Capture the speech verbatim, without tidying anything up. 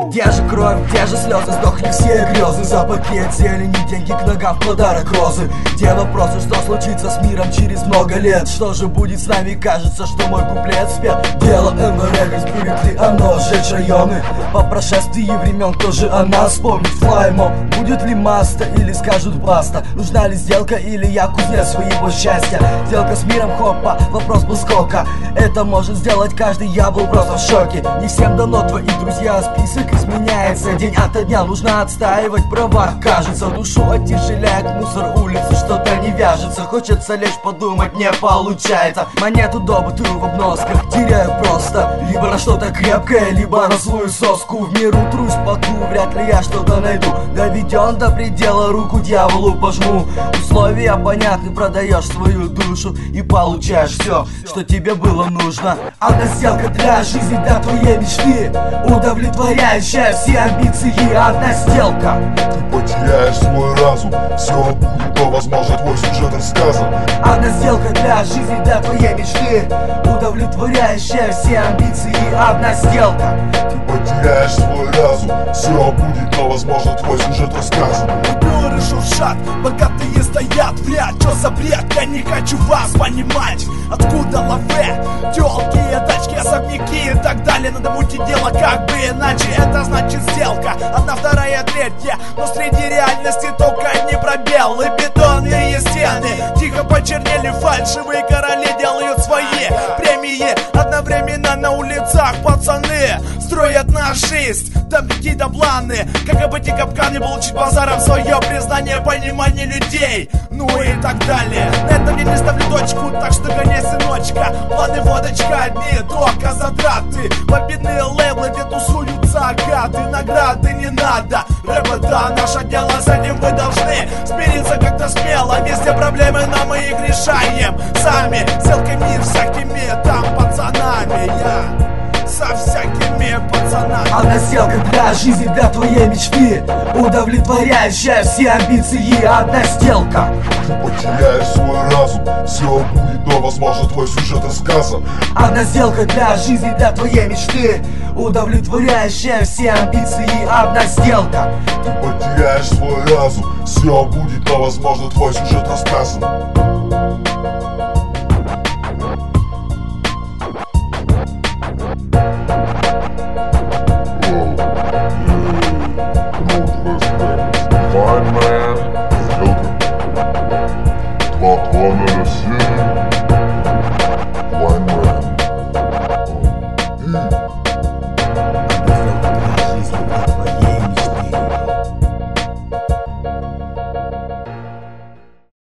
Где же кровь, где же слезы, сдохли все грезы. За пакет зелени, деньги к ногам, в подарок розы. Где вопросы, что случится с миром через много лет? Что же будет с нами, кажется, что мой куплет спет. Дело эм эр эф, ведь будет ли оно сжечь районы? По прошествии времен, кто же о нас вспомнит? Флаймо, будет ли маста или скажут баста? Нужна ли сделка или я кузнец своего счастья? Сделка с миром, хопа, вопрос был сколько? Это может сделать каждый, я был просто в шоке. Не всем дано, твои друзья, список изменяется. День ото дня нужно отстаивать права. Кажется, душу оттяжеляет мусор улицы, что-то не вяжется. Хочется лишь подумать, не получается. Монету добытую в обносках теряю просто. Либо на что-то крепкое, либо на свою соску. В миру трусь поту, вряд ли я что-то найду. Доведен до предела, руку дьяволу пожму. Условия понятны, продаешь свою душу и получаешь все, что тебе было нужно. Одна сделка для жизни, для твоей мечты, удовлетворяющая все амбиции. Одна сделка. Ты потеряешь свой разум, все будет, то возможно твой сюжет рассказан. Одна сделка для жизни, для твоей мечты, удовлетворяющая все амбиции. Одна сделка. Ты потеряешь свой разум, все будет, то возможно твой сюжет рассказан. Купюры шуршат, богатые стоят в ряд. Чё за бред, я не хочу вас понимать. Откуда лаве, тёлки, тачки, особняки и так далее. Надо мутить дело как бы иначе. Это значит сделка, одна, вторая, третья. Но среди реальности только одни пробелы, бетонные стены. Тихо почернели фальшивые короли, делают свои премии. Одновременно на улицах пацаны строят на жизнь, там какие-то планы. Как обойти капканы, получить базаром свое признание, понимание людей, ну и так далее. На этом я не ставлю точку, так что гони, сыночка. Планы водочка, одни только затраты. Победные лейблы, где тусуются гады. Награды не надо, рэп это наше дело. С этим вы должны смириться как-то смело. Везде проблемы, но мы их решаем сами. Селками всякими там пацанами. Я со всякими пацанами. Одна сделка для жизни, для твоей мечты, удовлетворяющая все амбиции. Одна сделка. Ты потеряешь свой разум, все будет, то возможно твой сюжет рассказан. Одна сделка для жизни, для твоей мечты, удовлетворяющая все амбиции. Одна сделка. Ты потеряешь свой разум, все будет, то возможно твой сюжет рассказан. Come on, let's go.